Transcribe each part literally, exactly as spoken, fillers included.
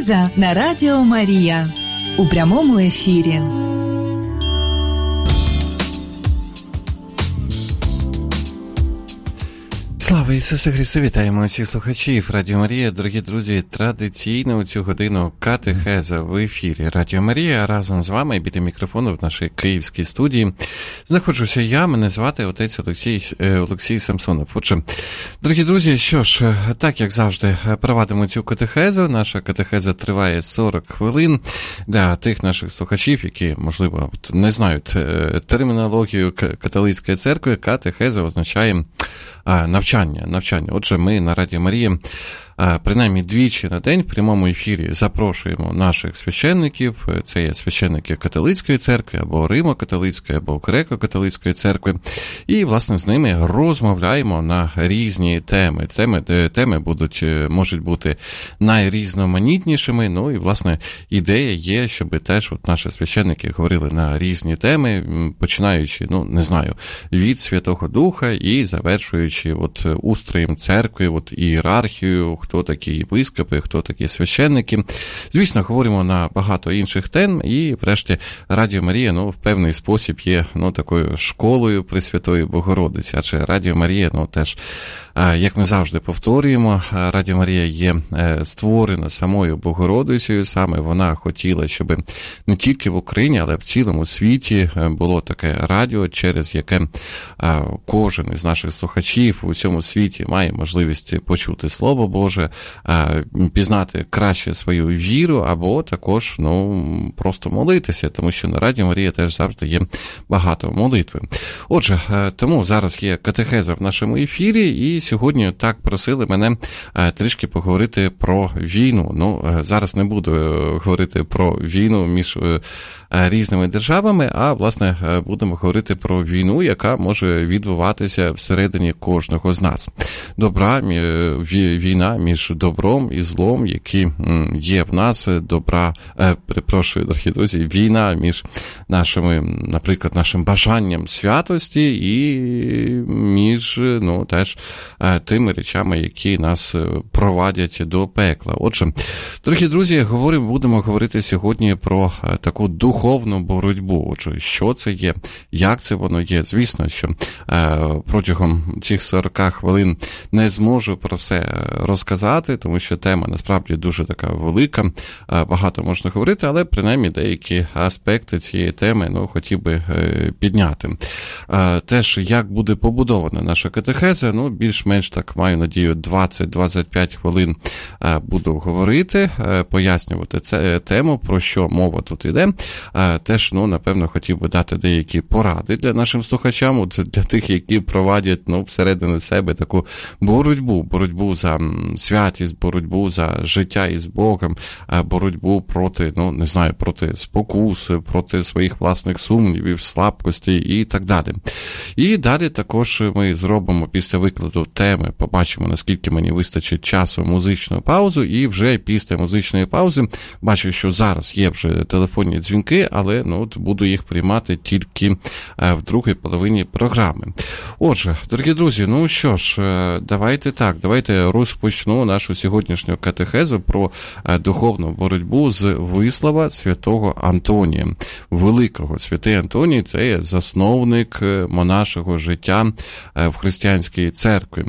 Катехеза на Радіо Марія у прямому ефірі. Слава Ісусу Христу! Вітаємо усіх слухачів Радіо Марія. Дорогі друзі, традиційно у цю годину катехеза в ефірі Радіо Марія. Разом з вами біля мікрофону в нашій київській студії знаходжуся я, мене звати отець Олексій, Олексій Самсонов. Отже, дорогі друзі, що ж, так як завжди провадимо цю катехезу. Наша катехеза триває сорок хвилин. Для тих наших слухачів, які, можливо, не знають термінологію католицької церкви, катехеза означає навчання, навчання. Отже, ми на Радіо Марія принаймні двічі на день в прямому ефірі запрошуємо наших священників, це є священники католицької церкви, або Римо-католицької, або Греко-католицької церкви, і, власне, з ними розмовляємо на різні теми. Теми, теми будуть, можуть бути найрізноманітнішими, ну і, власне, ідея є, щоб теж от наші священники говорили на різні теми, починаючи, ну, не знаю, від Святого Духа і завершуючи от устроєм церкви, от ієрархію, хто такі єпископи, хто такі священники. Звісно, говоримо на багато інших тем, і, врешті, Радіо Марія, ну, в певний спосіб є, ну, такою школою Пресвятої Богородиці, адже Радіо Марія, ну, теж, як ми завжди повторюємо, Радіо Марія є створена самою Богородицею, саме вона хотіла, щоб не тільки в Україні, але в цілому світі було таке радіо, через яке кожен із наших слухачів у всьому світі має можливість почути Слово Боже, пізнати краще свою віру, або також, ну, просто молитися, тому що на Радіо Марія теж завжди є багато молитви. Отже, тому зараз є катехеза в нашому ефірі, і сьогодні так просили мене трішки поговорити про війну. Ну, зараз не буду говорити про війну між різними державами, а, власне, будемо говорити про війну, яка може відбуватися всередині кожного з нас. Добра, війна між добром і злом, які є в нас, добра, е, перепрошую, дорогі друзі, війна між нашими, наприклад, нашим бажанням святості і між, ну, теж тими речами, які нас провадять до пекла. Отже, дорогі друзі, говоримо, будемо говорити сьогодні про таку духовну боротьбу. Отже, що це є, як це воно є. Звісно, що е, протягом цих сорок хвилин не зможу про все розказати, тому що тема насправді дуже така велика, багато можна говорити, але принаймні деякі аспекти цієї теми, ну, хотів би підняти. Теж, як буде побудована наша катехеза, ну, більш-менш так, маю надію, двадцять-двадцять п'ять хвилин буду говорити, пояснювати це, тему, про що мова тут іде. Теж, ну, напевно, хотів би дати деякі поради для нашим слухачам, для тих, які провадять, ну, всередині себе таку боротьбу, боротьбу за святість, боротьбу за життя із Богом, боротьбу проти, ну, не знаю, проти спокуси, проти своїх власних сумнівів, слабкостей і так далі. І далі також ми зробимо після викладу теми, побачимо, наскільки мені вистачить часу, музичну паузу, і вже після музичної паузи, бачу, що зараз є вже телефонні дзвінки, але, ну, от буду їх приймати тільки в другій половині програми. Отже, дорогі друзі, ну що ж, давайте так, давайте розпочну нашу сьогоднішню катехезу про духовну боротьбу з вислова святого Антонія. Великого. Святий Антоній – це є засновник монашого життя в християнській церкві.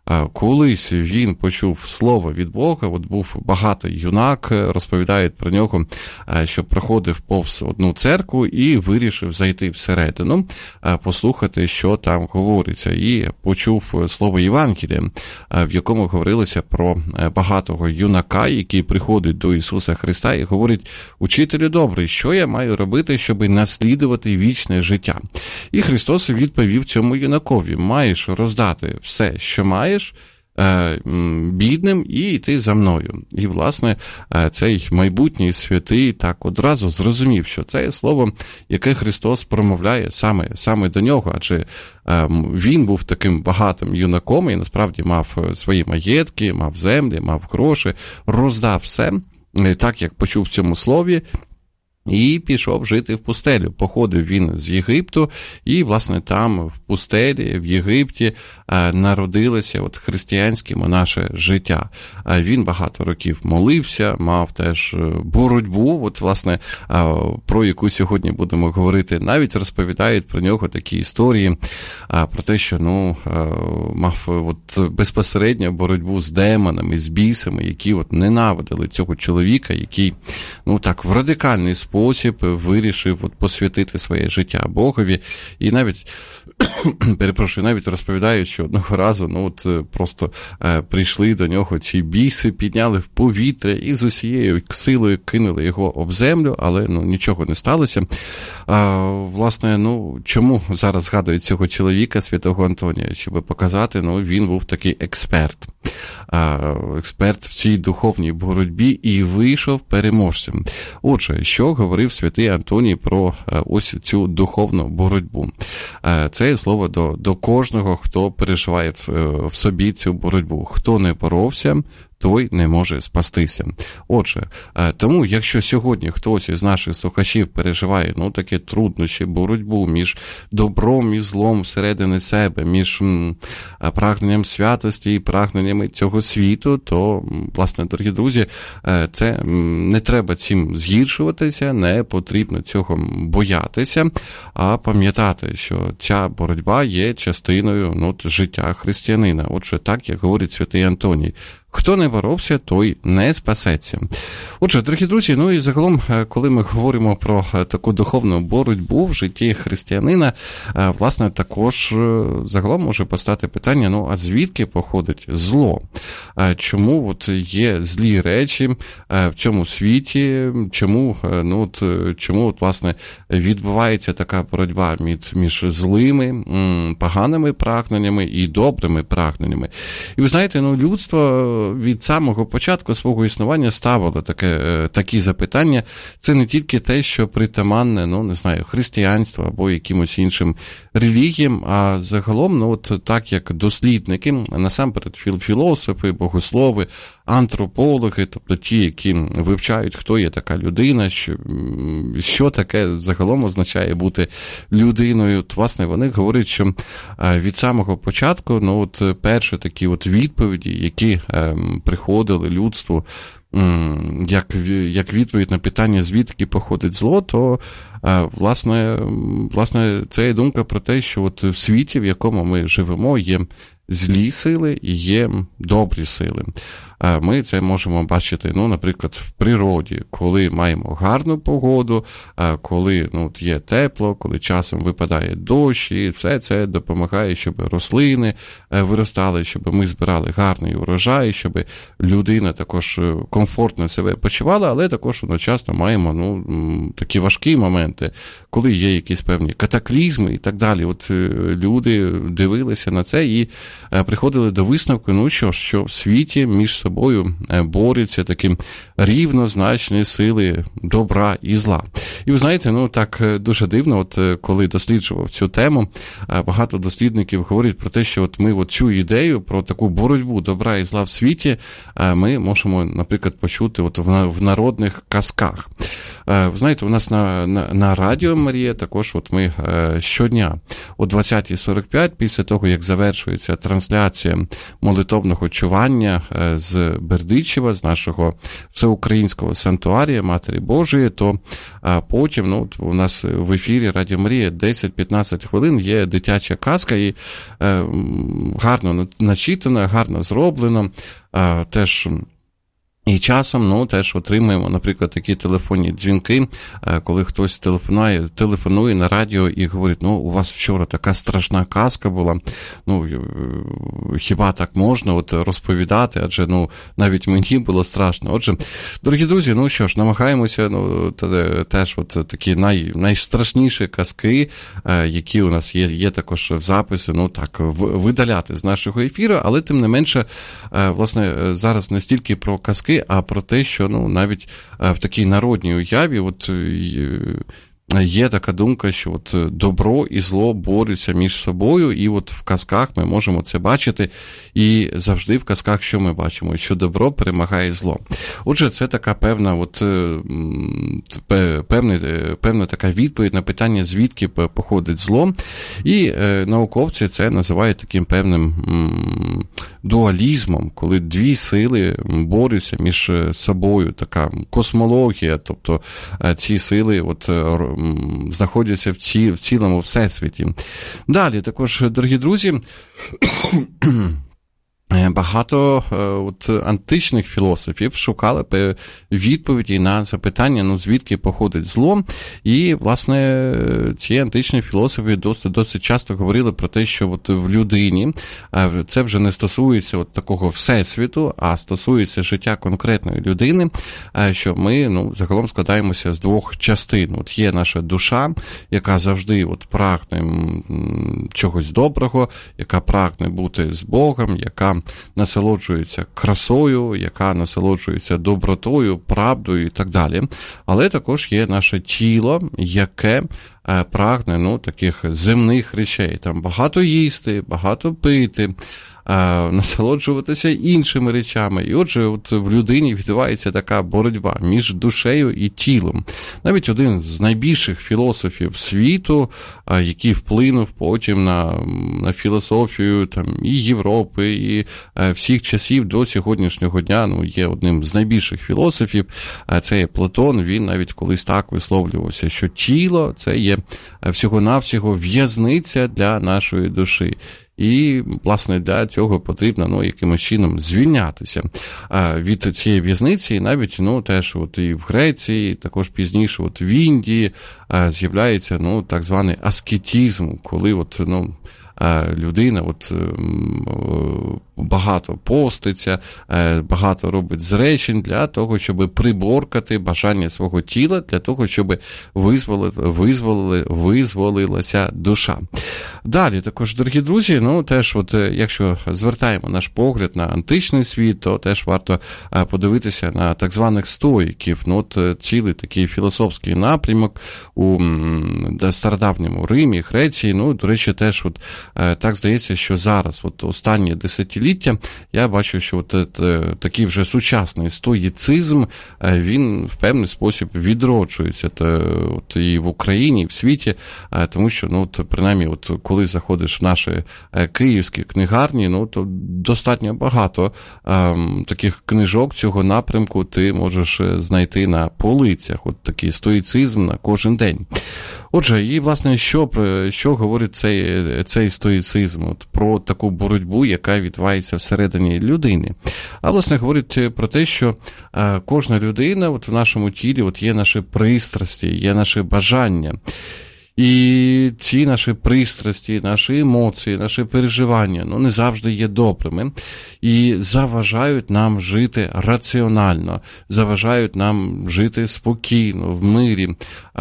Колись він почув слово від Бога, от був багатий юнак, розповідають про нього, що проходив повз одну церкву і вирішив зайти всередину, послухати, що там говориться. І почув слово Євангелія, в якому говорилося про багатого юнака, який приходить до Ісуса Христа і говорить: «Учителю добрий, що я маю робити, щоб наслідувати вічне життя?» І Христос відповів цьому юнакові: «Маєш роздати все, що маєш, бідним, і йти за мною». І, власне, цей майбутній святий так одразу зрозумів, що це слово, яке Христос промовляє саме, саме до нього, адже він був таким багатим юнаком і насправді мав свої маєтки, мав землі, мав гроші, роздав все, так як почув в цьому слові. І пішов жити в пустелю. Походив він з Єгипту, і, власне, там, в пустелі, в Єгипті, народилося от християнське наше життя. Він багато років молився, мав теж боротьбу, от, власне, про яку сьогодні будемо говорити. Навіть розповідають про нього такі історії, про те, що, ну, мав от безпосередньо боротьбу з демонами, з бісами, які от ненавидили цього чоловіка, який, ну, так, в радикальний спосіб спосіб вирішив от посвятити своє життя Богові. І навіть, перепрошую, навіть розповідають, що одного разу, ну, от просто е, прийшли до нього ці біси, підняли в повітря і з усією силою кинули його об землю, але, ну, нічого не сталося. А, власне, ну, чому зараз згадують цього чоловіка, святого Антонія? Щоб показати, ну, він був такий експерт. А, експерт в цій духовній боротьбі і вийшов переможцем. Отже, що говорив святий Антоній про а, ось цю духовну боротьбу? А, це слово до, до кожного, хто переживає в, в собі цю боротьбу. Хто не боровся, той не може спастися. Отже, тому, якщо сьогодні хтось із наших слухачів переживає, ну, такі труднощі, боротьбу між добром і злом всередині себе, між м, прагненням святості і прагненнями цього світу, то, власне, дорогі друзі, це не треба цим згіршуватися, не потрібно цього боятися, а пам'ятати, що ця боротьба є частиною, ну, життя християнина. Отже, так, як говорить святий Антоній, хто не боровся, той не спасеться. Отже, дорогі друзі, ну і загалом, коли ми говоримо про таку духовну боротьбу в житті християнина, власне, також загалом може постати питання, ну, а звідки походить зло? Чому от є злі речі в цьому світі? Чому, ну, от, чому от, власне, відбувається така боротьба між, між злими, поганими прагненнями і добрими прагненнями? І ви знаєте, ну, людство від самого початку свого існування ставило таке, такі запитання. Це не тільки те, що притаманне, ну, не знаю, християнству або якимось іншим релігіям, а загалом, ну, от так як дослідники, насамперед філософи, богослови, антропологи, тобто ті, які вивчають, хто є така людина, що, що таке загалом означає бути людиною. От, власне, вони говорять, що від самого початку, ну, от перші такі от відповіді, які приходили людству, як, як відповідь на питання, звідки походить зло, то, власне, власне, це є думка про те, що от в світі, в якому ми живемо, є злі сили і є добрі сили. Ми це можемо бачити, ну, наприклад, в природі, коли маємо гарну погоду, коли, ну, є тепло, коли часом випадає дощ, і все це допомагає, щоб рослини виростали, щоб ми збирали гарний урожай, щоб людина також комфортно себе почувала, але також одночасно маємо, ну, такі важкі моменти, коли є якісь певні катаклізми і так далі. От люди дивилися на це і приходили до висновку, ну що ж, що в світі між собою борються такі рівнозначні сили добра і зла. І ви знаєте, ну так дуже дивно, от коли досліджував цю тему, багато дослідників говорять про те, що от ми от цю ідею про таку боротьбу добра і зла в світі ми можемо, наприклад, почути от в народних казках. Ви знаєте, у нас на, на, на Радіо Марія також от ми щодня о двадцятій сорок п'ять, після того, як завершується трансляція молитовного чування з Бердичева, з нашого всеукраїнського санктуарія Матері Божої, то потім, ну, у нас в ефірі Радіо Марія десять-п'ятнадцять хвилин є дитяча казка, і е, гарно начитана, гарно зроблено, е, теж... І часом, ну, теж отримуємо, наприклад, такі телефонні дзвінки, коли хтось телефонує, телефонує на радіо і говорить, ну, у вас вчора така страшна казка була, ну, хіба так можна от розповідати, адже, ну, навіть мені було страшно. Отже, дорогі друзі, ну, що ж, намагаємося, ну, теж от такі най, найстрашніші казки, які у нас є, є також в записі, ну, так, видаляти з нашого ефіру, але, тим не менше, власне, зараз не стільки про казки, а про те, що, ну, навіть в такій народній уяві, от є така думка, що от добро і зло борються між собою, і от в казках ми можемо це бачити, і завжди в казках що ми бачимо? Що добро перемагає зло. Отже, це така певна, от, певна, певна така відповідь на питання, звідки походить зло, і науковці це називають таким певним дуалізмом, коли дві сили борються між собою, така космологія, тобто ці сили от знаходяться в, ці, в цілому всесвіті. Далі, також, дорогі друзі, багато от, античних філософів шукали відповіді на запитання, ну, звідки походить зло. І, власне, ці античні філософи досить, досить часто говорили про те, що от в людині це вже не стосується от такого всесвіту, а стосується життя конкретної людини, що ми, ну, загалом складаємося з двох частин. От є наша душа, яка завжди от прагне чогось доброго, яка прагне бути з Богом, яка насолоджується красою, яка насолоджується добротою, правдою і так далі. Але також є наше тіло, яке прагне, ну, таких земних речей. Там багато їсти, багато пити, насолоджуватися іншими речами. І отже, от в людині відбувається така боротьба між душею і тілом. Навіть один з найбільших філософів світу, який вплинув потім на, на філософію там, і Європи, і всіх часів до сьогоднішнього дня, ну, є одним з найбільших філософів, це є Платон. Він навіть колись так висловлювався, що тіло – це є всього-навсього в'язниця для нашої душі. І, власне, для цього потрібно, ну, якимось чином звільнятися від цієї в'язниці. І навіть, ну, теж от і в Греції, також пізніше от в Індії з'являється, ну, так званий аскетизм, коли от, ну, людина от багато поститься, багато робить зречень для того, щоб приборкати бажання свого тіла, для того, щоб визволили, визволили, визволилася душа. Далі, також, дорогі друзі, ну, теж, от, якщо звертаємо наш погляд на античний світ, то теж варто подивитися на так званих стоїків. Ну, от, цілий такий філософський напрямок у стародавньому Римі, Греції. Ну, до речі, теж, от, так здається, що зараз, от, останні десятиліття, я бачу, що от, от, такий вже сучасний стоїцизм, він в певний спосіб відроджується то, от, і в Україні, і в світі, тому що, ну, от, принаймні, от, коли заходиш в наші київські книгарні, ну, то достатньо багато ем, таких книжок цього напрямку ти можеш знайти на полицях. От такий стоїцизм на кожен день. Отже, і, власне, що, що говорить цей, цей стоїцизм? От, про таку боротьбу, яка відбувається всередині людини. А, власне, говорить про те, що е, кожна людина от, в нашому тілі от, є наші пристрасті, є наші бажання. І ці наші пристрасті, наші емоції, наші переживання, ну, не завжди є добрими і заважають нам жити раціонально, заважають нам жити спокійно, в мирі.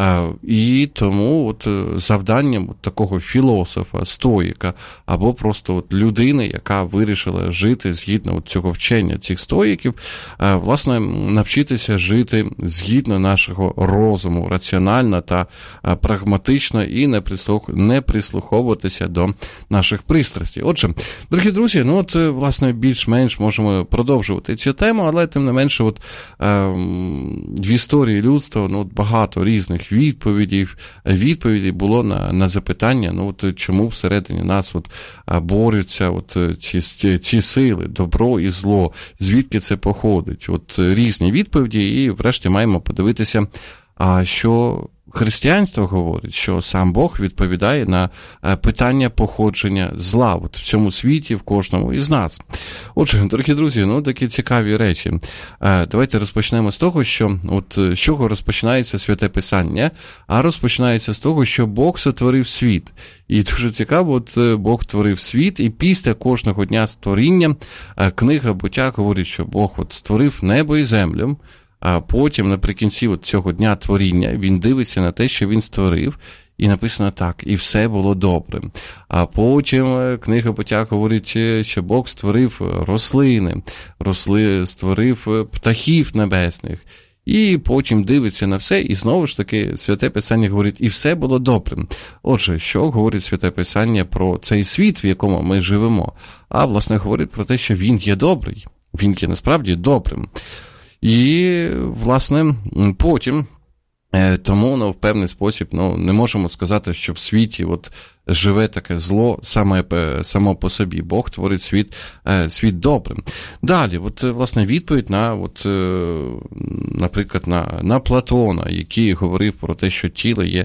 І тому от завданням от такого філософа, стоїка, або просто от людини, яка вирішила жити згідно от цього вчення цих стоїків, власне, навчитися жити згідно нашого розуму, раціонально та прагматично, і не, прислух... не прислуховуватися до наших пристрастей. Отже, дорогі друзі, ну от, власне, більш-менш можемо продовжувати цю тему, але, тим не менше, от, е, в історії людства, ну, от, багато різних відповідей, відповідей було на, на запитання, ну, от, чому всередині нас от, борються от, ці, ці, ці сили, добро і зло, звідки це походить. От, різні відповіді, і врешті маємо подивитися, а що християнство говорить, що сам Бог відповідає на питання походження зла от в цьому світі, в кожному із нас. Отже, дорогі друзі, ну такі цікаві речі. Давайте розпочнемо з того, що от з чого розпочинається Святе Писання, а розпочинається з того, що Бог сотворив світ. І дуже цікаво, от Бог творив світ, і після кожного дня створіння книга Буття говорить, що Бог от створив небо і землю. А потім, наприкінці от цього дня творіння, він дивиться на те, що він створив, і написано так, і все було добре. А потім книга Буття говорить, що Бог створив рослини, росли, створив птахів небесних. і потім дивиться на все, і знову ж таки Святе Писання говорить, і все було добрим. Отже, що говорить Святе Писання про цей світ, в якому ми живемо? А, власне, говорить про те, що він є добрий, він є насправді добрим. І, власне, потім, тому, ну, в певний спосіб, ну, не можемо сказати, що в світі от живе таке зло саме, само по собі. Бог творить світ, світ добрим. Далі, от, власне, відповідь на, от, наприклад, на, на Платона, який говорив про те, що тіло є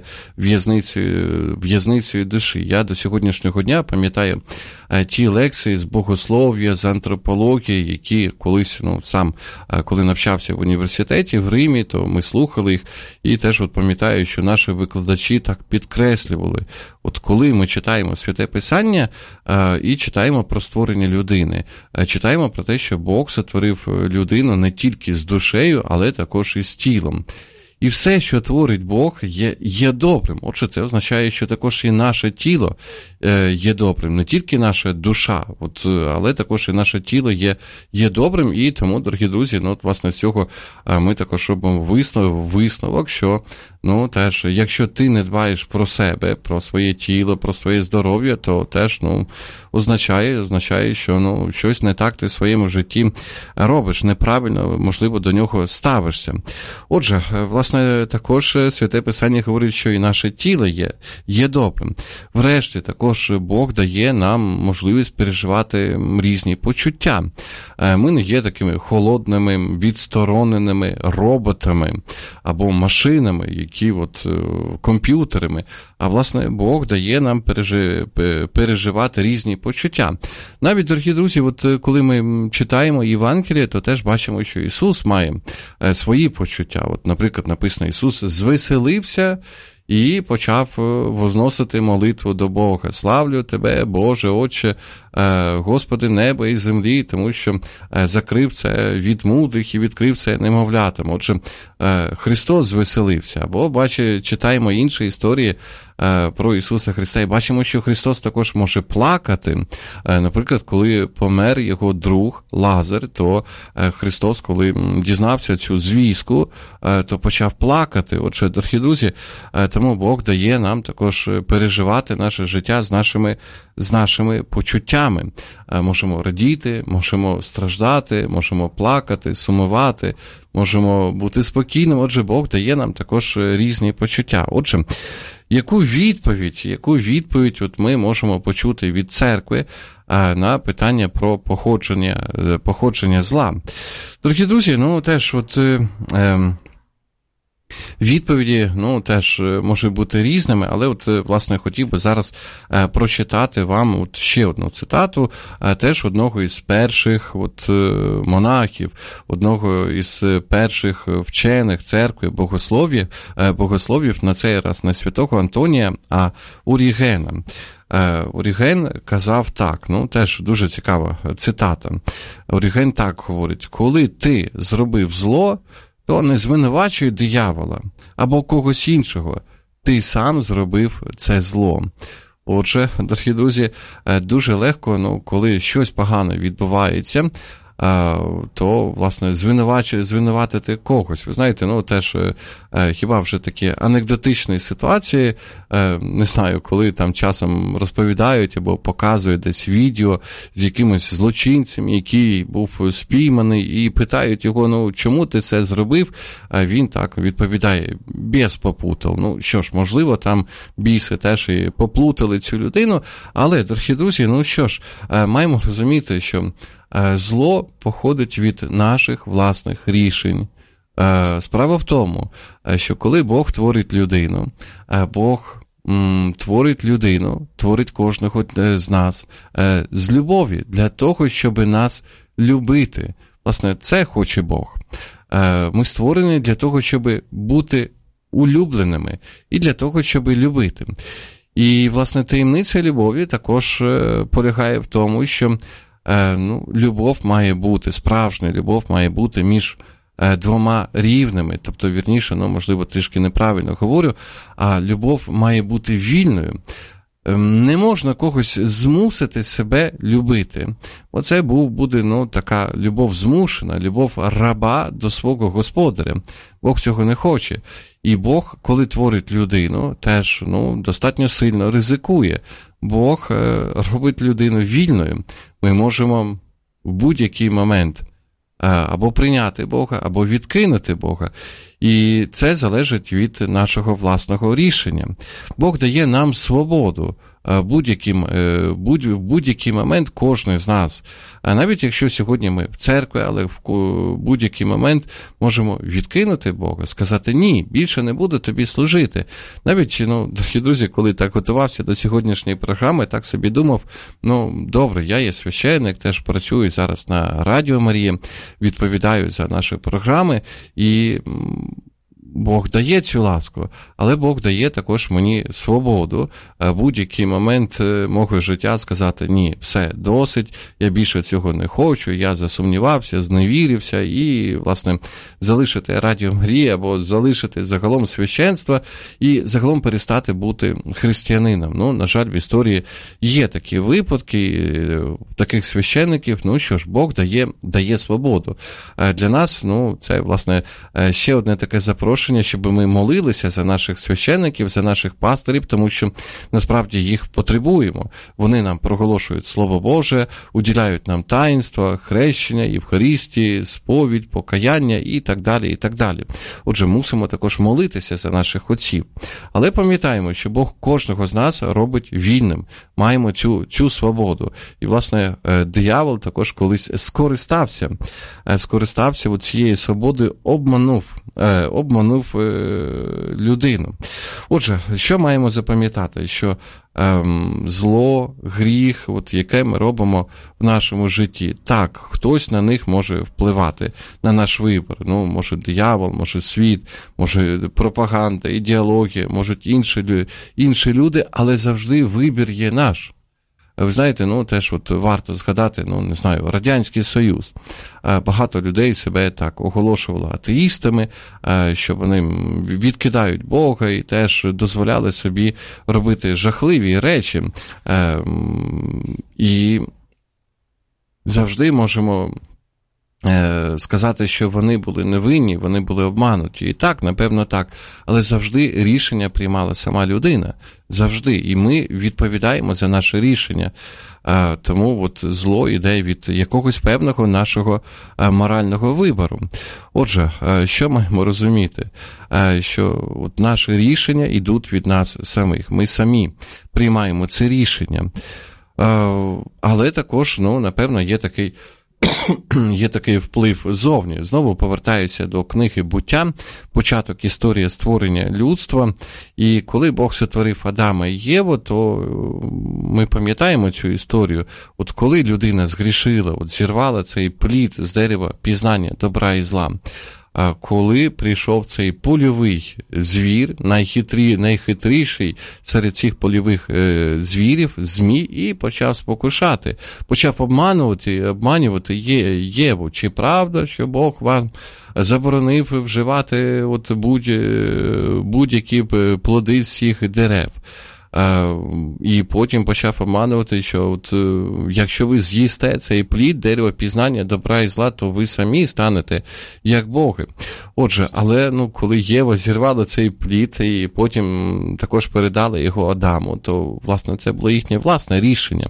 в'язницею, в'язницею душі. Я до сьогоднішнього дня пам'ятаю ті лекції з богослов'я, з антропології, які колись, ну, сам, коли навчався в університеті в Римі, то ми слухали їх, і теж от пам'ятаю, що наші викладачі так підкреслювали, от коли ми читаємо Святе Писання е, і читаємо про створення людини, е, читаємо про те, що Бог сотворив людину не тільки з душею, але також і з тілом. І все, що творить Бог, є, є добрим. Отже, це означає, що також і наше тіло е, є добрим. Не тільки наша душа, от, але також і наше тіло є, є добрим. І тому, дорогі друзі, ну, от, власне, з цього ми також робимо висновок, висновок, що, ну, теж, якщо ти не дбаєш про себе, про своє тіло, про своє здоров'я, то теж, ну, означає, означає, що, ну, щось не так ти в своєму житті робиш, неправильно, можливо, до нього ставишся. Отже, власне, також Святе Писання говорить, що і наше тіло є, є добрим. Врешті, також Бог дає нам можливість переживати різні почуття. Ми не є такими холодними, відстороненими роботами або машинами, які от комп'ютерами, а, власне, Бог дає нам пережи, переживати різні почуття. Навіть, дорогі друзі, от коли ми читаємо Євангеліє, то теж бачимо, що Ісус має свої почуття. От, наприклад, написано, Ісус звеселився і почав возносити молитву до Бога. Славлю Тебе, Боже, Отче, Господи неба і землі, тому що закрив це від мудрих і відкрив це немовлятам. Отже, Христос звеселився. Або, бачимо, читаємо інші історії про Ісуса Христа і бачимо, що Христос також може плакати. Наприклад, коли помер його друг Лазар, то Христос, коли дізнався цю звістку, то почав плакати. Отже, дорогі друзі, тому Бог дає нам також переживати наше життя з нашими, з нашими почуттями. Можемо радіти, можемо страждати, можемо плакати, сумувати, можемо бути спокійним. Отже, Бог дає нам також різні почуття. Отже, яку відповідь, яку відповідь от ми можемо почути від церкви на питання про походження, походження зла? Дорогі друзі, ну теж от е, відповіді, ну, теж можуть бути різними, але от, власне, хотів би зараз е, прочитати вам от ще одну цитату, е, теж одного із перших от, е, монахів, одного із перших вчених церкви богослов'їв, е, богослов'їв, на цей раз не святого Антонія, а Орігена. Е, Оріген казав так, ну, теж дуже цікава цитата. Оріген так говорить: коли ти зробив зло, то не звинувачуй диявола або когось іншого. Ти сам зробив це зло. Отже, дорогі друзі, дуже легко, ну, коли щось погане відбувається, то, власне, звинувачити, звинуватити когось. Ви знаєте, ну, теж, хіба вже такі анекдотичні ситуації, не знаю, коли там часом розповідають або показують десь відео з якимось злочинцем, який був спійманий, і питають його, ну, чому ти це зробив? А він так відповідає: біс попутав. Ну, що ж, можливо, там біси теж і поплутали цю людину, але, дорогі друзі, ну, що ж, маємо розуміти, що зло походить від наших власних рішень. Справа в тому, що коли Бог творить людину, Бог творить людину, творить кожного з нас з любові, для того, щоб нас любити. Власне, це хоче Бог. Ми створені для того, щоб бути улюбленими і для того, щоб любити. І, власне, таємниця любові також полягає в тому, що ну, любов має бути, справжня любов має бути між двома рівними, тобто, вірніше, ну, можливо, трішки неправильно говорю, а любов має бути вільною. не можна когось змусити себе любити. Оце був, буде, ну, така любов змушена, любов раба до свого господаря. Бог цього не хоче. І Бог, коли творить людину, теж, ну, достатньо сильно ризикує. Бог е, робить людину вільною. Ми можемо в будь-який момент е, або прийняти Бога, або відкинути Бога. І це залежить від нашого власного рішення. Бог дає нам свободу в будь-який, будь, будь-який момент кожен з нас. А навіть якщо сьогодні ми в церкві, але в будь-який момент можемо відкинути Бога, сказати: ні, більше не буду тобі служити. Навіть, ну, дорогі друзі, коли так готувався до сьогоднішньої програми, так собі думав: ну, добре, я є священник, теж працюю зараз на Радіо Марія, відповідаю за наші програми, і Бог дає цю ласку, але Бог дає також мені свободу в будь-який момент мого життя сказати: ні, все, досить, я більше цього не хочу, я засумнівався, зневірився, і, власне, залишити Радіо Марія або залишити загалом священство і загалом перестати бути християнином. Ну, на жаль, в історії є такі випадки таких священників. Ну що ж, Бог дає, дає свободу. Для нас, ну, це, власне, ще одне таке запрошення, щоб ми молилися за наших священників, за наших пасторів, тому що насправді їх потребуємо. Вони нам проголошують Слово Боже, уділяють нам таїнства, хрещення, Євхаристії, сповідь, покаяння і так далі, і так далі. Отже, мусимо також молитися за наших отців. Але пам'ятаємо, що Бог кожного з нас робить вільним. Маємо цю, цю свободу. І, власне, диявол також колись скористався. Скористався от цієї свободи, обманув, обманув людину. Отже, що маємо запам'ятати? Що ем, зло, гріх, от яке ми робимо в нашому житті, так, хтось на них може впливати, на наш вибір. Ну, може диявол, може світ, може пропаганда, ідеологія, можуть інші, інші люди, але завжди вибір є наш. Ви знаєте, ну, теж от варто згадати, ну, не знаю, Радянський Союз. Багато людей себе так оголошувало атеїстами, що вони відкидають Бога і теж дозволяли собі робити жахливі речі. І завжди можемо сказати, що вони були невинні, вони були обмануті. І так, напевно, так. Але завжди рішення приймала сама людина. Завжди. І ми відповідаємо за наше рішення. Тому от зло йде від якогось певного нашого морального вибору. Отже, що маємо розуміти? Що от наші рішення йдуть від нас самих. Ми самі приймаємо це рішення. Але також, ну, напевно, є такий Є такий вплив зовні. Знову повертаюся до книги «Буття», початок історії створення людства. І коли Бог сотворив Адама і Єву, то ми пам'ятаємо цю історію. От коли людина згрішила, от зірвала цей плід з дерева пізнання добра і зла, коли прийшов цей польовий звір, найхитрі, найхитріший серед цих польових е, звірів, змій, і почав спокушати, почав обманювати, обманювати Є, Єву. Чи правда, що Бог вам заборонив вживати от будь, будь-які плоди з цих дерев? І потім почав обманювати, що от, якщо ви з'їсте цей плід, дерево пізнання добра і зла, то ви самі станете як боги. Отже, але ну, коли Єва зірвала цей плід і потім також передала його Адаму, то, власне, це було їхнє власне рішення.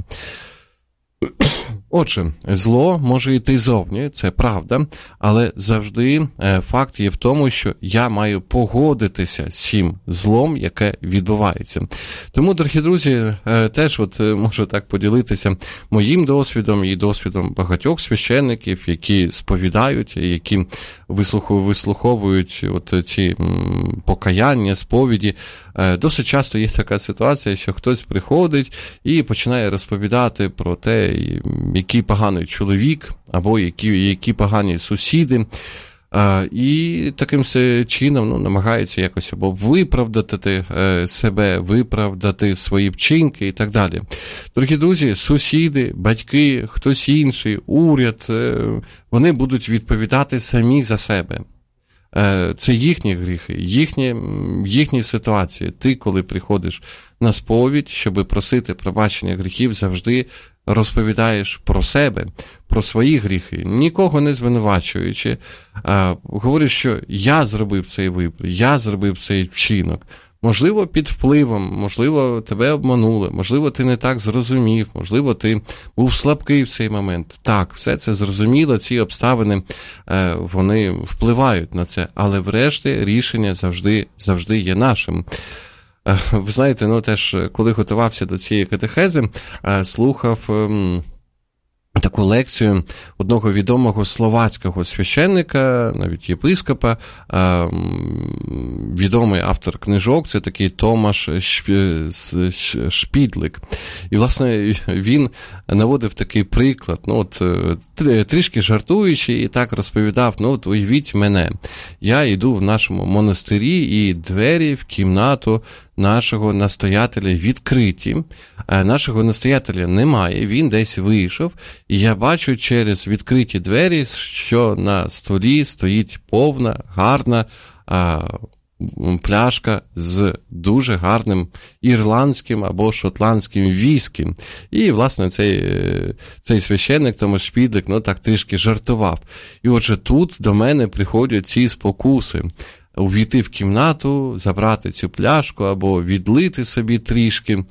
Отже, зло може йти зовні, це правда, але завжди факт є в тому, що я маю погодитися з цим злом, яке відбувається. Тому, дорогі друзі, теж от можу так поділитися моїм досвідом і досвідом багатьох священників, які сповідають, які вислуховують от ці покаяння, сповіді. Досить часто є така ситуація, що хтось приходить і починає розповідати про те, який поганий чоловік, або які, які погані сусіди, і таким чином ну, намагається якось або виправдати себе, виправдати свої вчинки і так далі. Дорогі друзі, сусіди, батьки, хтось інший, уряд, вони будуть відповідати самі за себе. це їхні гріхи, їхні, їхні ситуації. Ти, коли приходиш на сповідь, щоб просити пробачення гріхів, завжди розповідаєш про себе, про свої гріхи, нікого не звинувачуючи. Говориш, що я зробив цей вибір, я зробив цей вчинок. Можливо, під впливом, можливо, тебе обманули, можливо, ти не так зрозумів, можливо, ти був слабкий в цей момент. Так, все це зрозуміло, ці обставини, вони впливають на це, але врешті рішення завжди, завжди є нашим. Ви знаєте, ну теж, коли готувався до цієї катехези, слухав таку лекцію одного відомого словацького священника, навіть єпископа, відомий автор книжок, це такий Томаш Шпідлик. І, власне, він наводив такий приклад, ну, от, трішки жартуючи, і так розповідав, ну, от, уявіть мене, я йду в нашому монастирі, і двері в кімнату нашого настоятеля відкриті, нашого настоятеля немає, він десь вийшов, і я бачу через відкриті двері, що на столі стоїть повна, гарна а, пляшка з дуже гарним ірландським або шотландським віскі. І, власне, цей, цей священник Томаш Шпідлик, ну, так трішки жартував. І отже, тут до мене приходять ці спокуси. Увійти в кімнату, забрати цю пляшку або відлити собі трішки.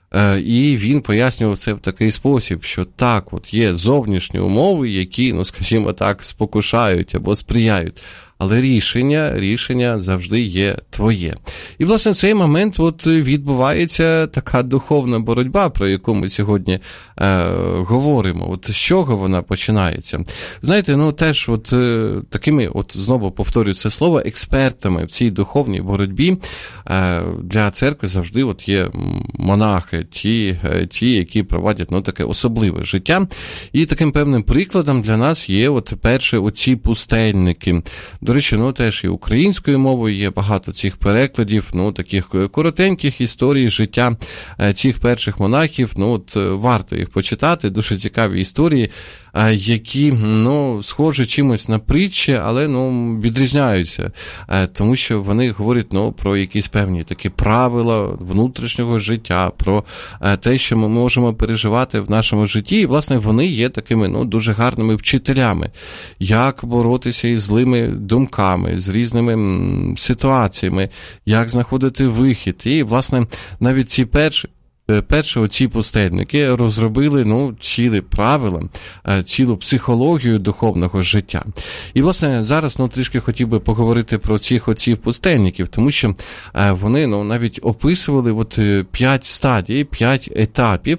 І він пояснював це в такий спосіб, що так, от є зовнішні умови, які, ну, скажімо так, спокушають або сприяють. Але рішення, рішення завжди є твоє. І, власне, в цей момент от відбувається така духовна боротьба, про яку ми сьогодні е, говоримо. От з чого вона починається? Знаєте, ну теж от е, такими, от знову повторюю це слово, експертами в цій духовній боротьбі е, для церкви завжди от є монахи, ті, е, ті, які проводять, ну, таке особливе життя. І таким певним прикладом для нас є от перше оці пустельники. До речі, ну, теж і українською мовою є багато цих перекладів, ну, таких коротеньких історій життя цих перших монахів, ну, от варто їх почитати, дуже цікаві історії, які, ну, схожі чимось на притчі, але, ну, відрізняються, тому що вони говорять, ну, про якісь певні такі правила внутрішнього життя, про те, що ми можемо переживати в нашому житті, і, власне, вони є такими, ну, дуже гарними вчителями, як боротися із злими думками, з різними ситуаціями, як знаходити вихід, і, власне, навіть ці перші Перші оці пустельники розробили, ну, цілі правила, цілу психологію духовного життя. І, власне, зараз, ну, трішки хотів би поговорити про цих оців пустельників, тому що вони, ну, навіть описували от п'ять стадій, п'ять етапів,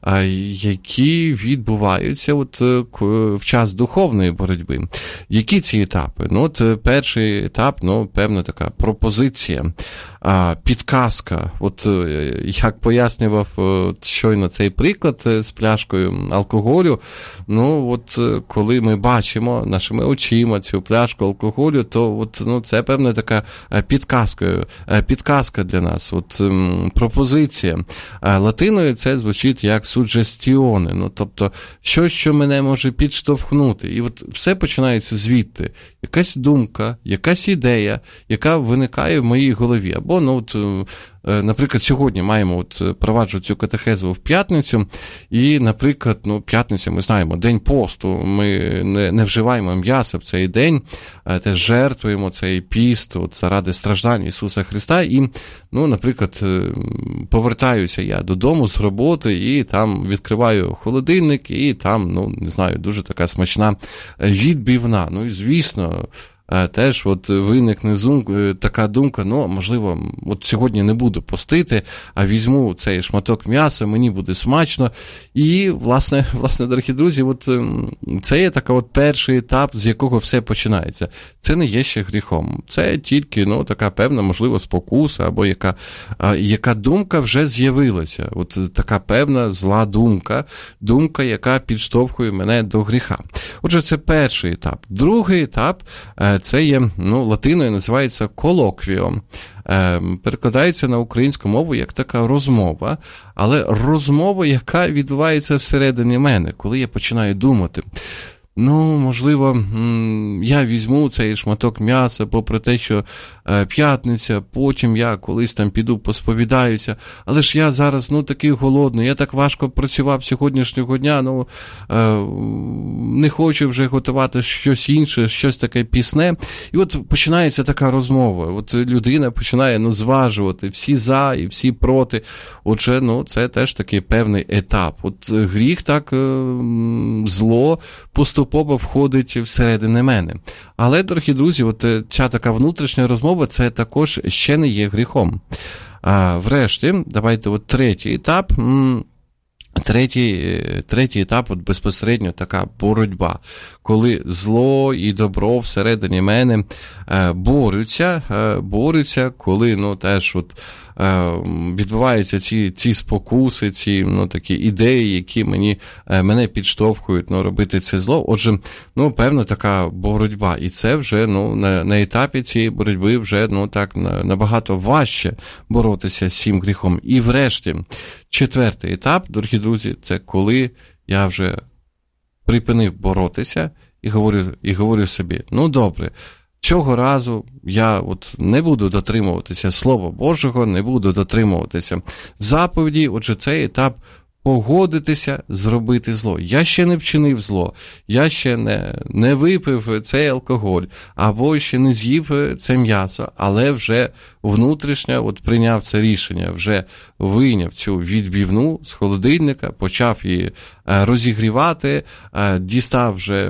які відбуваються от в час духовної боротьби. Які ці етапи? Ну, от перший етап, ну, певна така пропозиція, підказка. От як пояснював щойно цей приклад з пляшкою алкоголю, ну от коли ми бачимо нашими очима цю пляшку алкоголю, то от, ну, це певна така підказка, підказка для нас, от пропозиція. Латиною це звучить як суджестіони, ну, тобто щось, що мене може підштовхнути. І от все починається звідти. Якась думка, якась ідея, яка виникає в моїй голові. Або, ну, от, наприклад, сьогодні маємо, от, проваджу цю катехезу в п'ятницю, і, наприклад, ну, п'ятниця, ми знаємо, день посту, ми не, не вживаємо м'яса в цей день, теж жертвуємо цей піст от, заради страждань Ісуса Христа, і, ну, наприклад, повертаюся я додому з роботи, і там відкриваю холодильник, і там, ну, не знаю, дуже така смачна відбивна. Ну, і, звісно, теж от виникне зум, така думка, ну, можливо, от сьогодні не буду постити, а візьму цей шматок м'яса, мені буде смачно. І, власне, власне, дорогі друзі, от це є така от перший етап, з якого все починається. Це не є ще гріхом. Це тільки, ну, така певна, можливо, спокуса, або яка, яка думка вже з'явилася. От така певна зла думка, думка, яка підштовхує мене до гріха. Отже, це перший етап. Другий етап – це є, ну, латиною називається колоквіо. Перекладається на українську мову як така розмова, але розмова, яка відбувається всередині мене, коли я починаю думати. ну, можливо, я візьму цей шматок м'яса, попри те, що п'ятниця, потім я колись там піду посповідаюся, але ж я зараз, ну, такий голодний, я так важко працював сьогоднішнього дня, ну, не хочу вже готувати щось інше, щось таке пісне. І от починається така розмова, от людина починає, ну, зважувати всі за і всі проти. Отже, ну, це теж такий певний етап. От гріх так, зло поступово входить всередини мене. Але, дорогі друзі, от ця така внутрішня розмова, це також ще не є гріхом. А врешті, давайте от третій етап, Третій, третій етап, от безпосередньо така боротьба, коли зло і добро всередині мене е, борються, е, борються, коли, ну, теж от е, відбуваються ці, ці спокуси, ці, ну, такі ідеї, які мені, е, мене підштовхують, ну, робити це зло. Отже, ну, певна така боротьба. І це вже, ну, на, на етапі цієї боротьби вже, ну, так, набагато важче боротися з цим гріхом. І врешті, четвертий етап, дорогі друзі, це коли я вже припинив боротися і говорю, і говорю собі, ну добре, цього разу я от не буду дотримуватися Слова Божого, не буду дотримуватися заповіді, отже, цей етап погодитися зробити зло. Я ще не вчинив зло, я ще не, не випив цей алкоголь, або ще не з'їв це м'ясо, але вже внутрішньо от прийняв це рішення, вже вийняв цю відбивну з холодильника, почав її розігрівати, дістав вже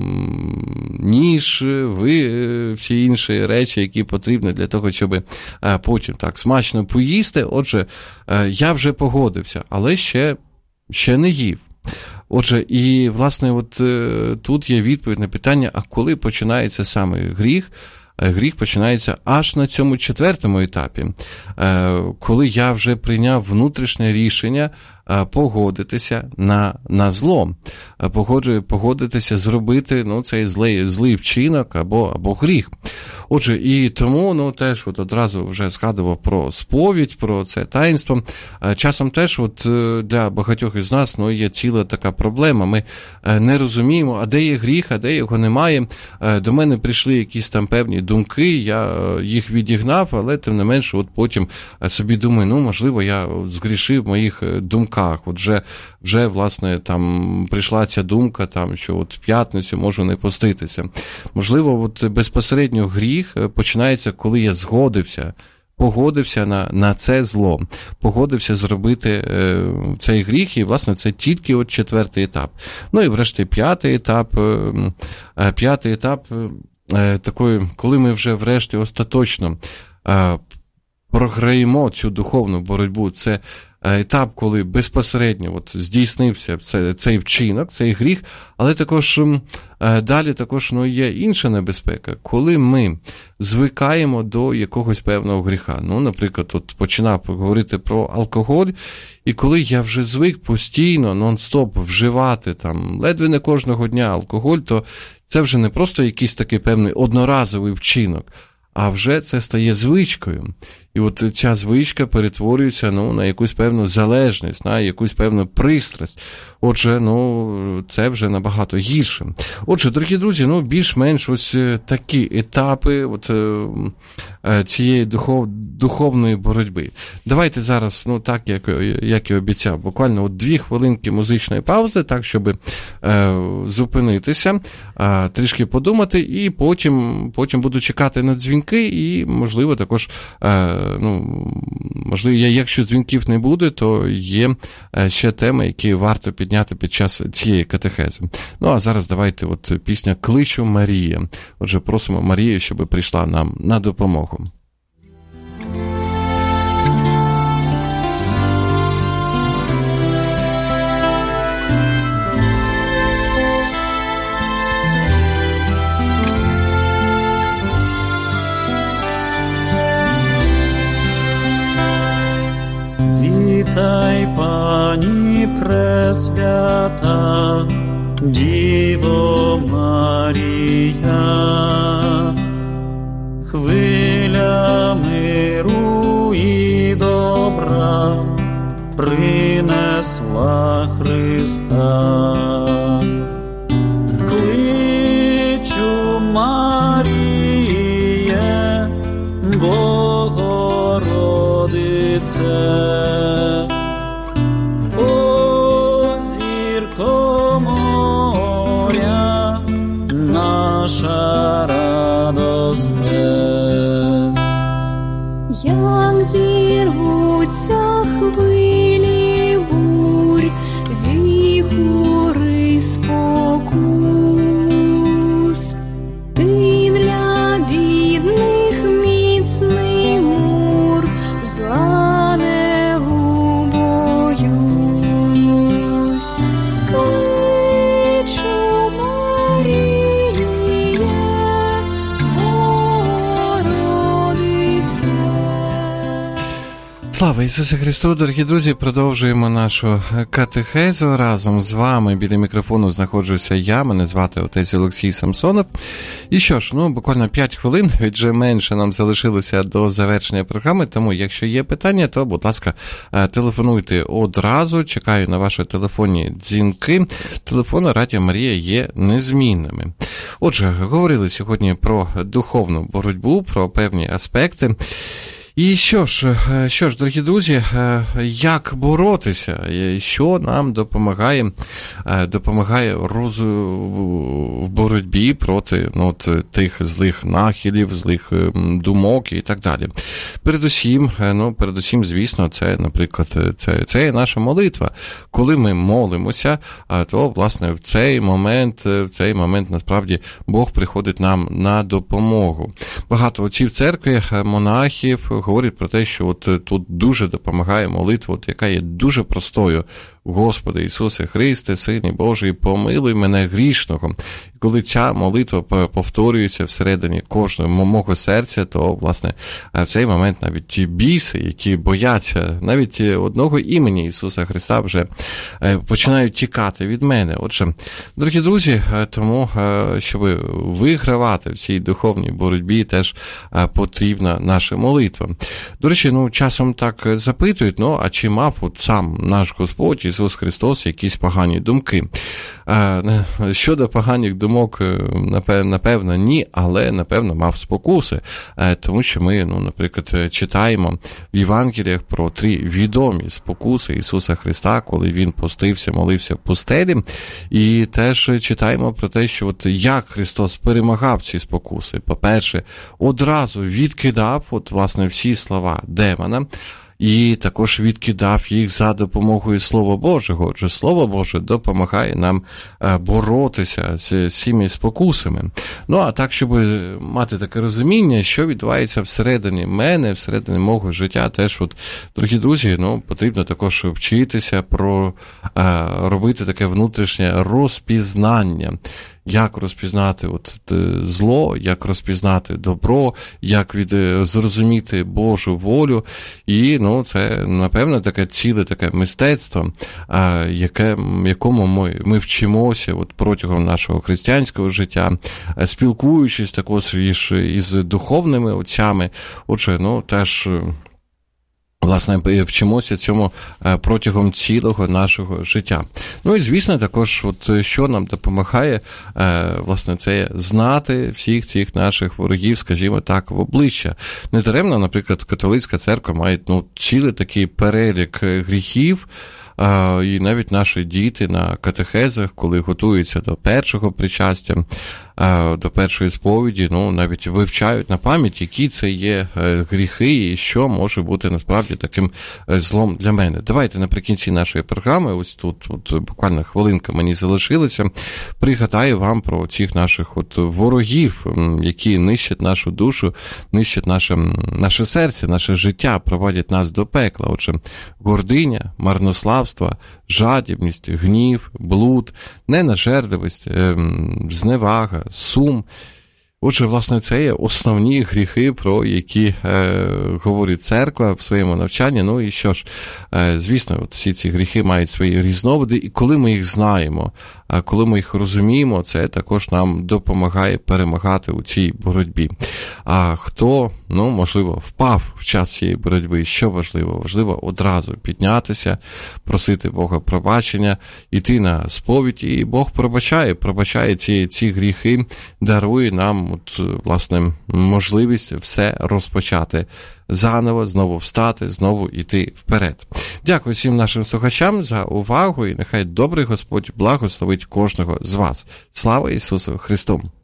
ніж, ви, всі інші речі, які потрібні для того, щоб потім так смачно поїсти. Отже, я вже погодився, але ще, ще не їв. Отже, і, власне, от тут є відповідь на питання, а коли починається саме гріх? Гріх починається аж на цьому четвертому етапі, коли я вже прийняв внутрішнє рішення погодитися на, на зло, погодитися зробити, ну, цей злий, злий вчинок або, або гріх. Отже, і тому, ну, теж от одразу вже згадував про сповідь, про це таїнство. Часом теж от для багатьох із нас, ну, є ціла така проблема. Ми не розуміємо, а де є гріх, а де його немає. До мене прийшли якісь там певні думки, я їх відігнав, але тим не менше, от потім собі думаю, ну, можливо, я згрішив в моїх думках. От вже, вже, власне, там прийшла ця думка, там, що от в п'ятницю можу не поститися. Можливо, от безпосередньо гріх починається, коли я згодився, погодився на, на це зло, погодився зробити е, цей гріх, і, власне, це тільки от четвертий етап. Ну і, врешті, п'ятий етап, е, п'ятий етап е, такої, коли ми вже, врешті, остаточно е, програємо цю духовну боротьбу, це етап, коли безпосередньо от здійснився цей вчинок, цей гріх, але також далі також, ну, є інша небезпека, коли ми звикаємо до якогось певного гріха. Ну, наприклад, от починав говорити про алкоголь, і коли я вже звик постійно, нон-стоп вживати там ледве не кожного дня алкоголь, то це вже не просто якийсь такий певний одноразовий вчинок, а вже це стає звичкою. І от ця звичка перетворюється, ну, на якусь певну залежність, на якусь певну пристрасть. Отже, ну, це вже набагато гірше. Отже, дорогі друзі, ну, більш-менш ось такі етапи от, цієї духов, духовної боротьби. Давайте зараз, ну, так, як, як і обіцяв, буквально от дві хвилинки музичної паузи, так, щоб е, зупинитися, е, трішки подумати, і потім, потім буду чекати на дзвінки, і, можливо, також е, ну, можливо, якщо дзвінків не буде, то є ще теми, які варто підняти під час цієї катехези. Ну, а зараз давайте от пісня «Кличу Марія». Отже, просимо Марію, щоб прийшла нам на допомогу. Вітай, Пані Пресвята, Діво Марія, хвиля миру і добра принесла Христа. Кличу О, зірко моря, наша радосте. Як зірвуться хвилі бурь, віхури спокус, ти для бідних міцний мур, зла не убоюсь. Кличу, Маріє, Богородице. Слава Ісусу Христу, дорогі друзі, продовжуємо нашу катехезу. Разом з вами біля мікрофону знаходжуся я, мене звати отець Олексій Самсонов. І що ж, ну, буквально п'ять хвилин, вже менше нам залишилося до завершення програми, тому якщо є питання, то, будь ласка, телефонуйте одразу, чекаю на ваші телефонні дзвінки. Телефони Радіо Марія є незмінними. Отже, говорили сьогодні про духовну боротьбу, про певні аспекти. І що ж, що ж, дорогі друзі, як боротися, що нам допомагає, допомагає роз... в боротьбі проти ну, тих злих нахилів, злих думок і так далі. Передусім, ну, передусім, звісно, це, наприклад, це, це наша молитва. Коли ми молимося, то, власне, в цей момент, в цей момент, насправді, Бог приходить нам на допомогу. Багато отців церкви, монахів, говорить про те, що от тут дуже допомагає молитва, от яка є дуже простою. Господи Ісусе Христе, Сині Божий, помилуй мене грішного. І коли ця молитва повторюється всередині кожного мого серця, то, власне, в цей момент навіть ті біси, які бояться навіть одного імені Ісуса Христа, вже починають тікати від мене. Отже, дорогі друзі, тому, щоб вигравати в цій духовній боротьбі, теж потрібна наша молитва. До речі, ну, часом так запитують, ну, а чи мав от сам наш Господь Ісус Христос якісь погані думки? Щодо поганих думок, напевно, ні, але, напевно, мав спокуси, тому що ми, ну, наприклад, читаємо в Євангеліях про три відомі спокуси Ісуса Христа, коли Він постився, молився в пустелі, і теж читаємо про те, що от як Христос перемагав ці спокуси. По-перше, одразу відкидав, от, власне, всі слова демона, і також відкидав їх за допомогою Слова Божого. Отже, Слово Боже допомагає нам боротися з цими спокусами. Ну, а так, щоб мати таке розуміння, що відбувається всередині мене, всередині мого життя, теж, от, дорогі друзі, ну, потрібно також вчитися про робити таке внутрішнє розпізнання. Як розпізнати от, зло, як розпізнати добро, як від, зрозуміти Божу волю. І, ну, це, напевно, таке ціле таке мистецтво, а, яке, якому ми, ми вчимося от, протягом нашого християнського життя, спілкуючись також із, із духовними отцями. Отже, ну, теж... Власне, вчимося цьому протягом цілого нашого життя. Ну і, звісно, також, от, що нам допомагає, власне, це знати всіх цих наших ворогів, скажімо так, в обличчя. Недаремно, наприклад, католицька церква має, ну, цілий такий перелік гріхів, і навіть наші діти на катехезах, коли готуються до першого причастя, до першої сповіді, ну, навіть вивчають на пам'ять, які це є гріхи і що може бути насправді таким злом для мене. Давайте наприкінці нашої програми, ось тут от, буквально хвилинка мені залишилася, пригадаю вам про цих наших от ворогів, які нищать нашу душу, нищать наше, наше серце, наше життя, проводять нас до пекла. Отже, гординя, марнославство, жадібність, гнів, блуд, ненажерливість, зневага, сум. Отже, власне, це є основні гріхи, про які е, говорить церква в своєму навчанні. Ну і що ж, е, звісно, от всі ці гріхи мають свої різновиди, і коли ми їх знаємо, а коли ми їх розуміємо, це також нам допомагає перемагати у цій боротьбі. А хто, ну, можливо, впав в час цієї боротьби, що важливо? Важливо одразу піднятися, просити Бога пробачення, йти на сповідь, і Бог пробачає, пробачає ці, ці гріхи, дарує нам от, власне, можливість все розпочати заново, знову встати, знову йти вперед. Дякую всім нашим слухачам за увагу, і нехай добрий Господь благословить кожного з вас. Слава Ісусу Христу!